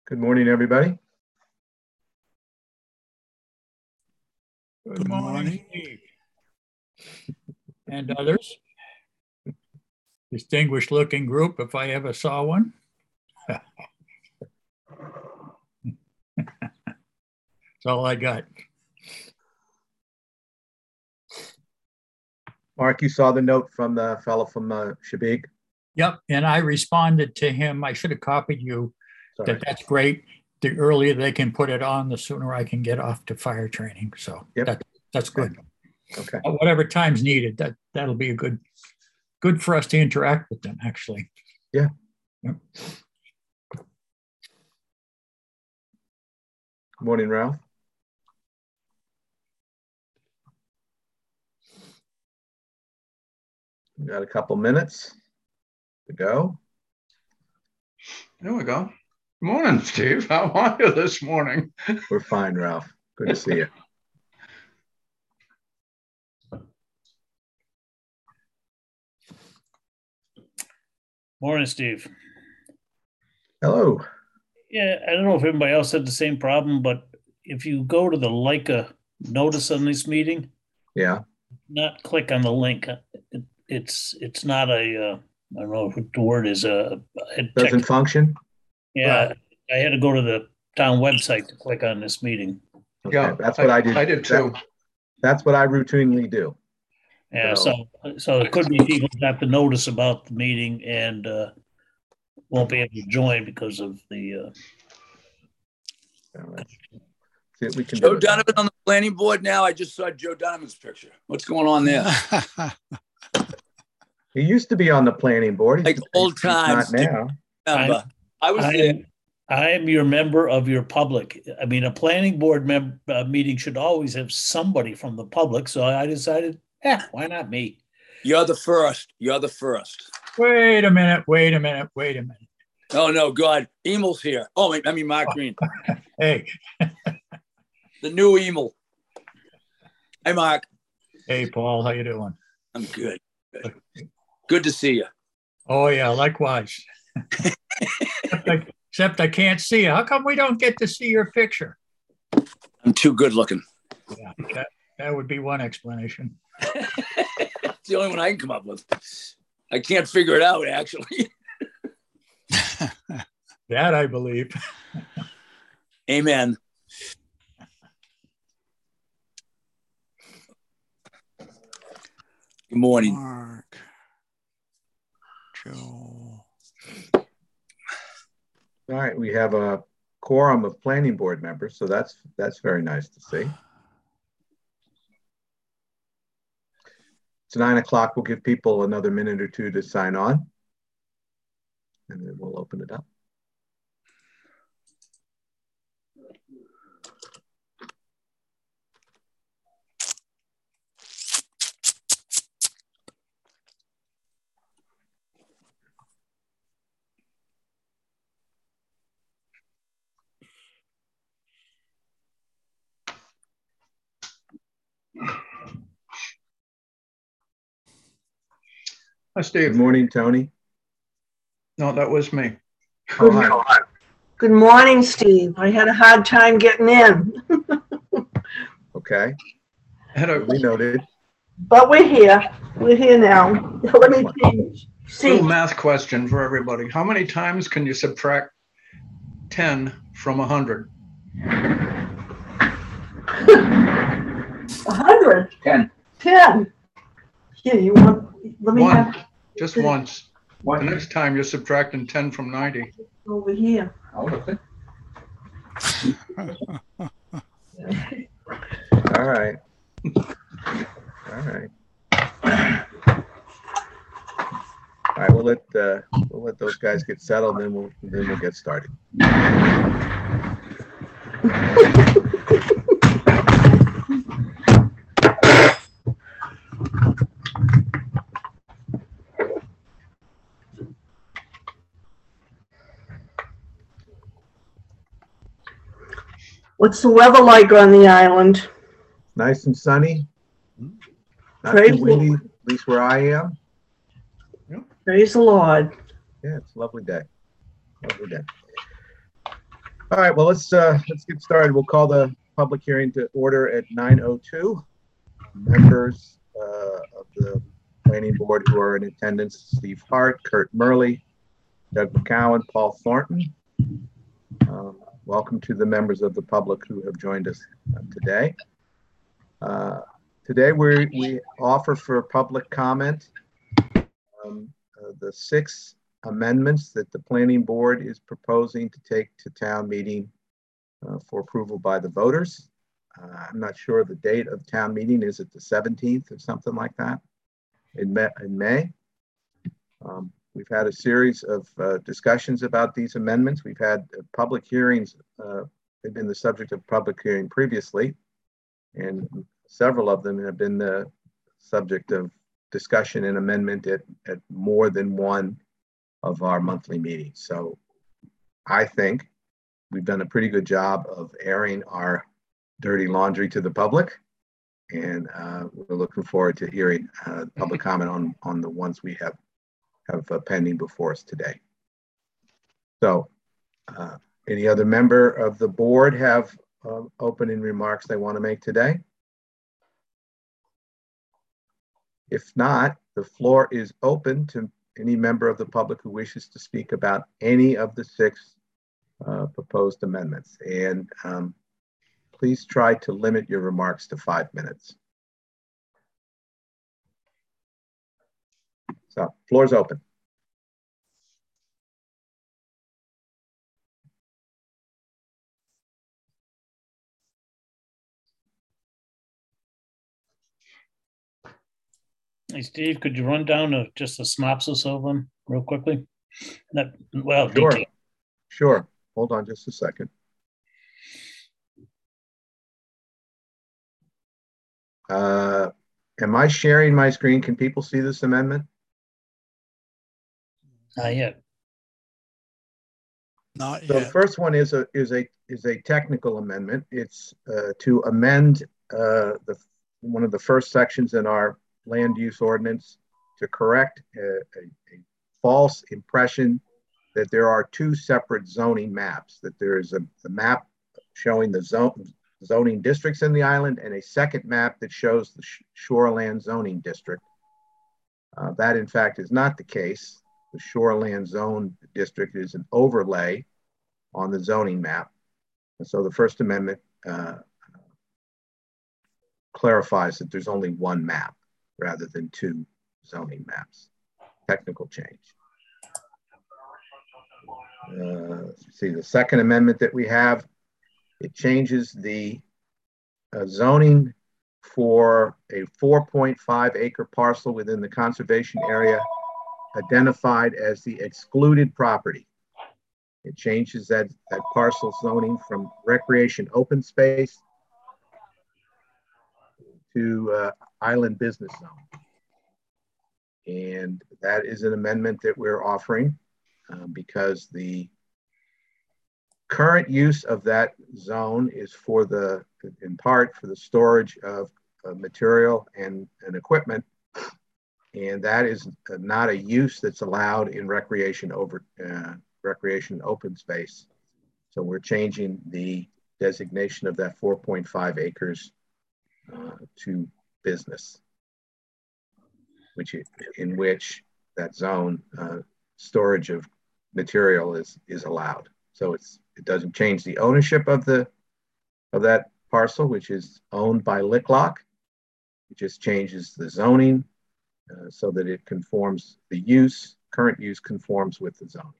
Good morning, everybody. Good morning, Steve. And others. Distinguished looking group, if I ever saw one. That's all I got. Mark, you saw the note from the fellow from Shabig? Yep, and I responded to him. I should have copied you. Sorry. That's great. The earlier they can put it on, the sooner I can get off to fire training. So Yep. that's good. Okay. Whatever time's needed, that'll be a good for us to interact with them, actually. Yeah. Yep. Good morning, Ralph. We got a couple minutes to go. There we go. Morning, Steve. How are you this morning? We're fine, Ralph. Good to see you. Morning, Steve. Hello. Yeah, I don't know if everybody else had the same problem, but if you go to the Leica notice on this meeting, Yeah. not click on the link. It's not a I don't know what the word is. Doesn't function? Yeah, Right. I had to go to the town website to click on this meeting. Okay. Yeah, That's what I did. I did too. That's what I routinely do. Yeah, So- so it could be people got the notice about the meeting and won't be able to join because of the. See what we can Joe do. Donovan on the planning board now. I just saw Joe Donovan's picture. What's going on there? He used to be on the planning board. Like old times. He's not now. Remember, I was there. I am your member of your public. I mean, a planning board meeting should always have somebody from the public. So I decided, why not me? You're the first. You're the first. Wait a minute. Oh, no, God. Emel's here. Oh, I mean, Mark Green. Hey. The new Emil. Hey, Mark. Hey, Paul, how you doing? I'm good. Good to see you. Oh, yeah, likewise. Except I can't see you. How come we don't get to see your picture? I'm too good looking. Yeah, that would be one explanation. It's the only one I can come up with. I can't figure it out, actually. That I believe. Amen. Good morning. Mark, Joe. All right, we have a quorum of planning board members, so that's very nice to see. It's 9 o'clock. We'll give people another minute or two to sign on, and then we'll open it up. Hi, Steve. Good morning, Tony. No, that was me. Oh, hi. Good morning, Steve. I had a hard time getting in, Okay, I had a we noted. but we're here. We're here now. Let me change. little See, math question for everybody. How many times can you subtract 10 from 100? 100. 10. 10. Here, you want, let me One. have Just once. The next time you're subtracting 10 from 90. it over here. All right. All right. All right, we'll let those guys get settled, then we'll get started. What's the weather like on the island? Nice and sunny. Not Praise too windy, at least where I am. Praise the Lord. Yeah, it's a lovely day. Lovely day. All right, well, let's get started. We'll call the public hearing to order at 9:02. Members of the planning board who are in attendance: Steve Hart, Kurt Murley, Doug McCowan, Paul Thornton. Welcome to the members of the public who have joined us today. Today we offer for public comment the 6 amendments that the planning board is proposing to take to town meeting for approval by the voters. I'm not sure the date of town meeting. Is it the 17th or something like that in May? We've had a series of discussions about these amendments. We've had public hearings. They've been the subject of public hearing previously, and several of them have been the subject of discussion and amendment at more than one of our monthly meetings. So I think we've done a pretty good job of airing our dirty laundry to the public, and we're looking forward to hearing public comment on the ones we have pending before us today. So any other member of the board have opening remarks they want to make today? If not, the floor is open to any member of the public who wishes to speak about any of the 6 proposed amendments. And please try to limit your remarks to 5 minutes. So, floor is open. Hey, Steve, could you run down just a synopsis of them real quickly? Sure. Detail. Sure. Hold on just a second. Am I sharing my screen? Can people see this amendment? Not yet. Not So yet. the first one is a technical amendment. It's to amend one of the first sections in our land use ordinance to correct a false impression that there are 2 separate zoning maps, that there is a map showing the zoning districts in the island and a second map that shows the shoreland zoning district. That in fact is not the case. The shoreland zone district is an overlay on the zoning map. And so the First Amendment clarifies that there's only one map rather than 2 zoning maps. Technical change. See the Second Amendment that we have, it changes the zoning for a 4.5 acre parcel within the conservation area identified as the excluded property. It changes that parcel zoning from recreation open space to island business zone. And that is an amendment that we're offering because the current use of that zone is in part for the storage of material and equipment. And that is not a use that's allowed in recreation open space. So we're changing the designation of that 4.5 acres to business, in which that zone storage of material is allowed. So it doesn't change the ownership of that parcel, which is owned by Licklock. It just changes the zoning so that it conforms, current use conforms with the zoning.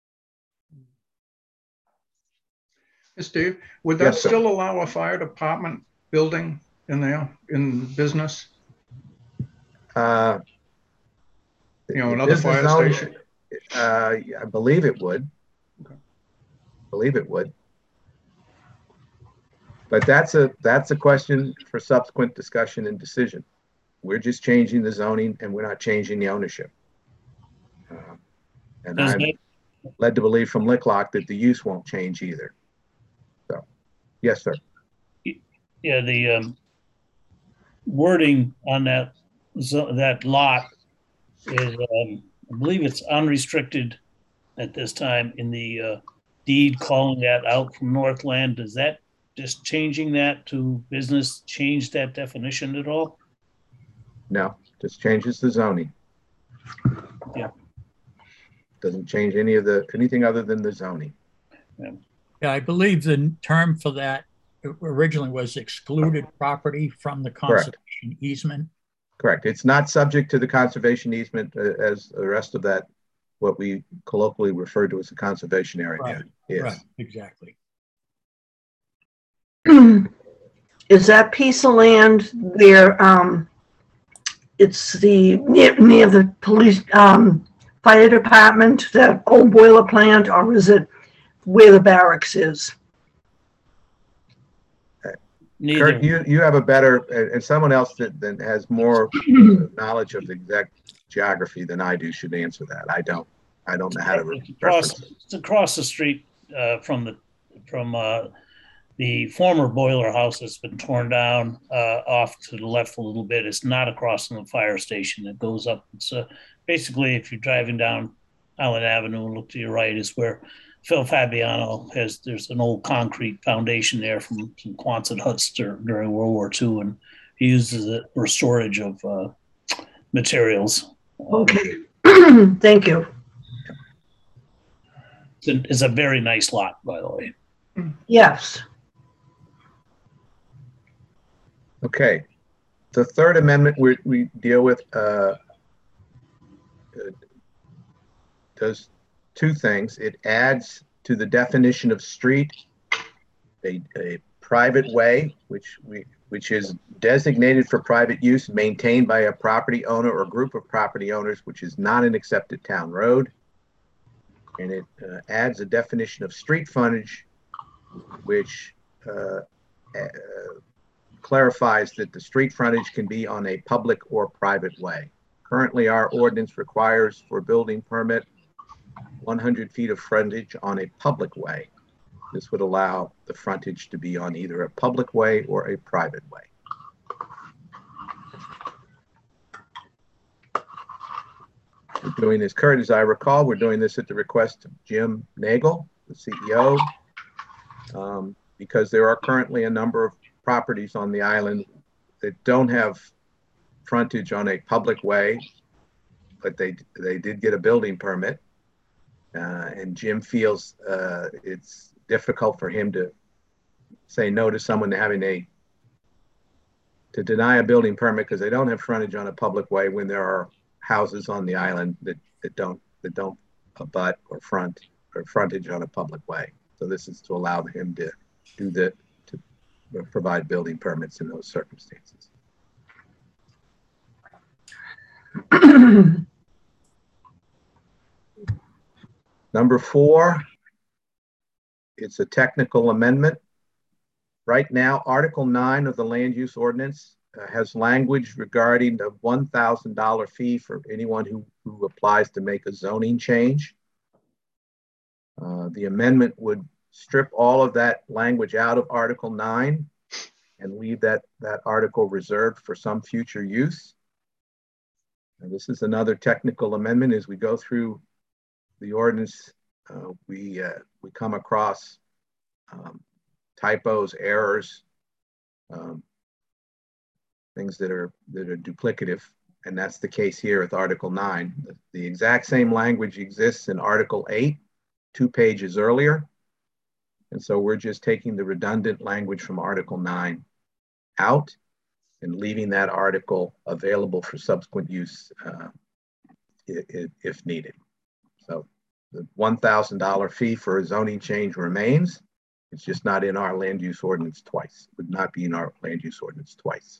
Steve, would that still allow a fire department building in there, in business? Another fire station? I believe it would. Okay. But that's a question for subsequent discussion and decision. We're just changing the zoning and we're not changing the ownership. And I'm led to believe from Licklock that the use won't change either. So, yes, sir. Yeah, the wording on that lot is, I believe it's unrestricted at this time in the deed calling that out from Northland, does that just changing that to business change that definition at all? No, just changes the zoning. Yeah. Doesn't change anything other than the zoning. Yeah, I believe the term for that originally was excluded property from the conservation easement. Correct. It's not subject to the conservation easement as the rest of that, what we colloquially refer to as the conservation area. Right. Yes. Right, exactly. Is that piece of land where it's the near the police fire department, that old boiler plant, or is it where the barracks is? Neither. Kurt, you have a better, and someone else that has more knowledge of the exact geography than I do should answer that. I don't know how to reference it. It's across the street from the former boiler house that's been torn down off to the left a little bit. It's not across from the fire station. It goes up. It's basically, if you're driving down Island Avenue and look to your right, is where Phil Fabiano there's an old concrete foundation there from some Quonset huts during World War II, and he uses it for storage of materials. Okay, thank you. It's a very nice lot, by the way. Yes. Okay. The third amendment we deal with does two things. It adds to the definition of street a private way, which is designated for private use, maintained by a property owner or group of property owners, which is not an accepted town road. And it adds a definition of street frontage, which clarifies that the street frontage can be on a public or private way. Currently, our ordinance requires for building permit 100 feet of frontage on a public way. This would allow the frontage to be on either a public way or a private way. We're doing this, Kurt, as I recall, we're doing this at the request of Jim Nagel, the CEO, because there are currently a number of properties on the island that don't have frontage on a public way, but they did get a building permit. And Jim feels it's difficult for him to say no to someone to deny a building permit because they don't have frontage on a public way when there are houses on the island that don't abut or frontage on a public way. So this is to allow him to provide building permits in those circumstances. Number 4, it's a technical amendment. Right now, Article 9 of the Land Use Ordinance has language regarding the $1,000 fee for anyone who applies to make a zoning change. The amendment would strip all of that language out of Article 9 and leave that article reserved for some future use. And this is another technical amendment. As we go through the ordinance, we come across typos, errors, things that are duplicative, and that's the case here with Article 9. The exact same language exists in Article 8, 2 pages earlier, and so we're just taking the redundant language from Article 9 out and leaving that article available for subsequent use if needed. So the $1,000 fee for a zoning change remains. It's just not in our land use ordinance twice. It would not be in our land use ordinance twice.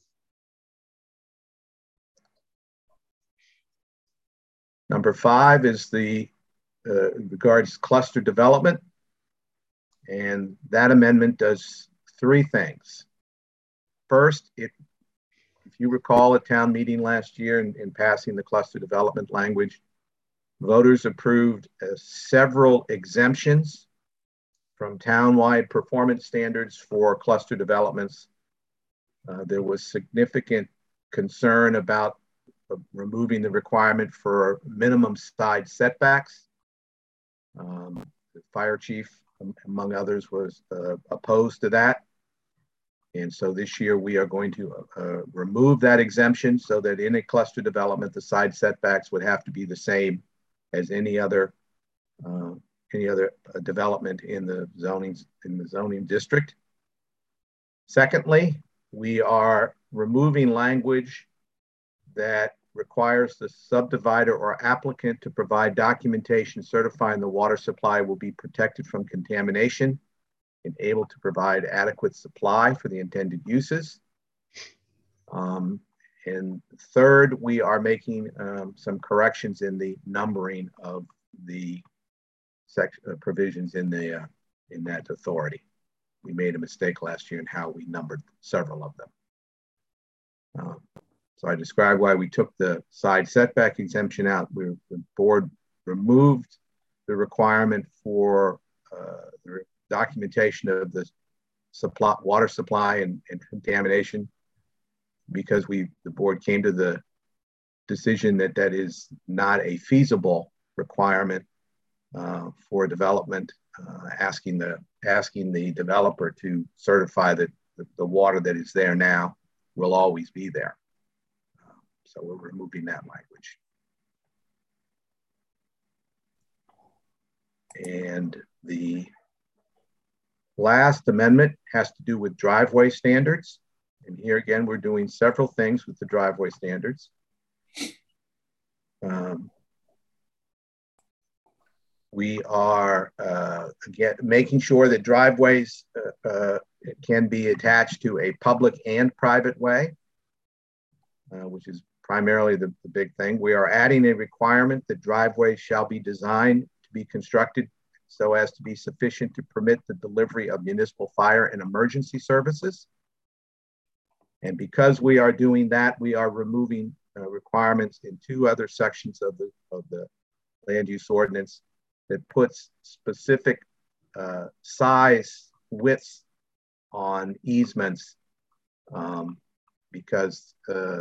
Number 5 is regards cluster development. And that amendment does 3 things. First, if you recall at town meeting last year in passing the cluster development language, voters approved several exemptions from townwide performance standards for cluster developments. There was significant concern about removing the requirement for minimum side setbacks. the fire chief, among others, was opposed to that. And so this year we are going to remove that exemption so that in a cluster development, the side setbacks would have to be the same as any other development in the zoning district. Secondly, we are removing language that requires the subdivider or applicant to provide documentation certifying the water supply will be protected from contamination and able to provide adequate supply for the intended uses. And third, we are making some corrections in the numbering of the provisions in that authority. We made a mistake last year in how we numbered several of them. So I described why we took the side setback exemption out. The board removed the requirement for the documentation of the water supply and contamination, because the board came to the decision that that is not a feasible requirement for development, asking the developer to certify that the water that is there now will always be there. So we're removing that language. And the last amendment has to do with driveway standards. And here again, we're doing several things with the driveway standards. We are, again, making sure that driveways can be attached to a public and private way, which is primarily the big thing. We are adding a requirement that driveways shall be designed to be constructed so as to be sufficient to permit the delivery of municipal fire and emergency services. And because we are doing that, we are removing requirements in two other sections of the land use ordinance that puts specific size widths on easements, because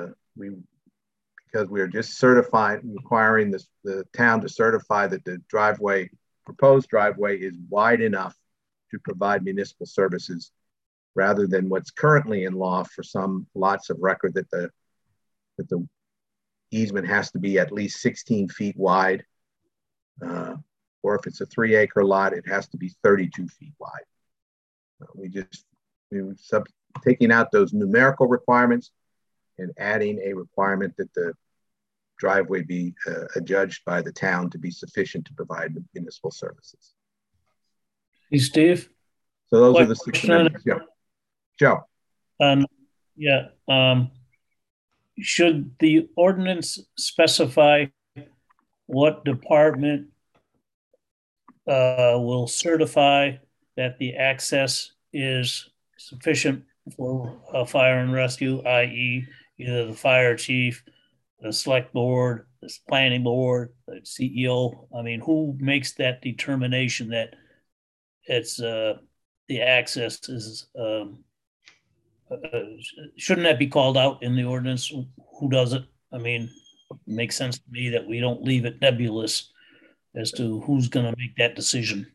we are just requiring the town to certify that the proposed driveway is wide enough to provide municipal services, rather than what's currently in law for some lots of record that the easement has to be at least 16 feet wide, or if it's a 3-acre lot, it has to be 32 feet wide. We're taking out those numerical requirements and adding a requirement that the driveway be adjudged by the town to be sufficient to provide municipal services. Hey, Steve. So those are the 6 amendments. Yeah. Joe. Should the ordinance specify what department will certify that the access is sufficient for fire and rescue, i.e. either the fire chief, the select board, the planning board, the CEO? I mean, who makes that determination that it's the access is shouldn't that be called out in the ordinance? Who does it? I mean, it makes sense to me that we don't leave it nebulous as to who's going to make that decision.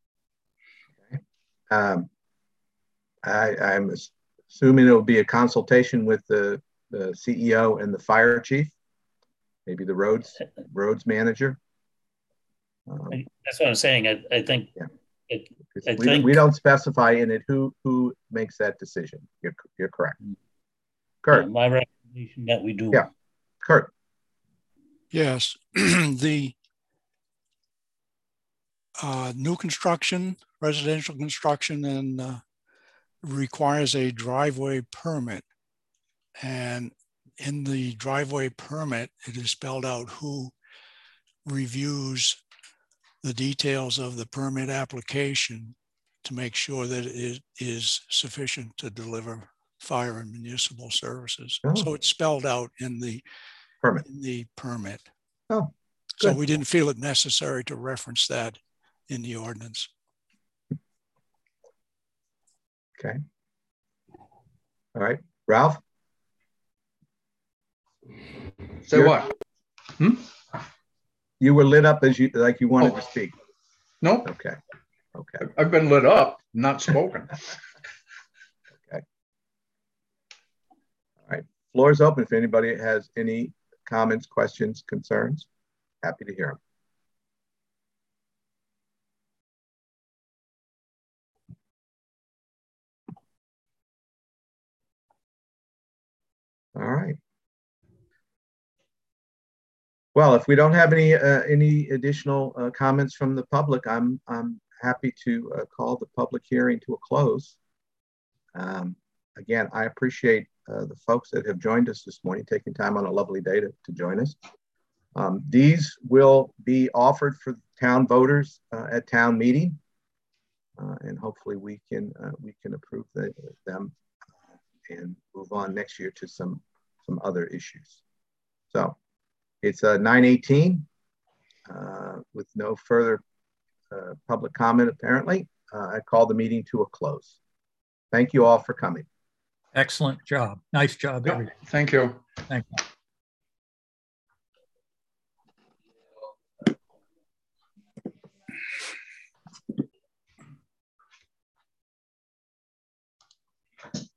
I'm assuming it will be a consultation with the CEO and the fire chief, maybe the roads manager. That's what I'm saying. I think. Yeah. We don't specify in it who makes that decision. You're correct. Kurt. My recommendation that we do. Yeah. Kurt. Yes. The new construction, residential construction, and requires a driveway permit. And in the driveway permit, it is spelled out who reviews the details of the permit application to make sure that it is sufficient to deliver fire and municipal services. Oh. So it's spelled out in the permit. Oh, good. So we didn't feel it necessary to reference that in the ordinance. Okay. All right, Ralph? Say what? You were lit up like you wanted to speak. Nope. Okay. Okay. I've been lit up, not spoken. Okay. All right. Floor is open if anybody has any comments, questions, concerns. Happy to hear them. All right. Well, if we don't have any additional comments from the public, I'm happy to call the public hearing to a close. Again, I appreciate the folks that have joined us this morning, taking time on a lovely day to join us. These will be offered for town voters at town meeting, and hopefully we can approve them and move on next year to some other issues. So it's 9:18 with no further public comment apparently. I call the meeting to a close. Thank you all for coming. Excellent job. Nice job, everybody. Thank you. Thank you.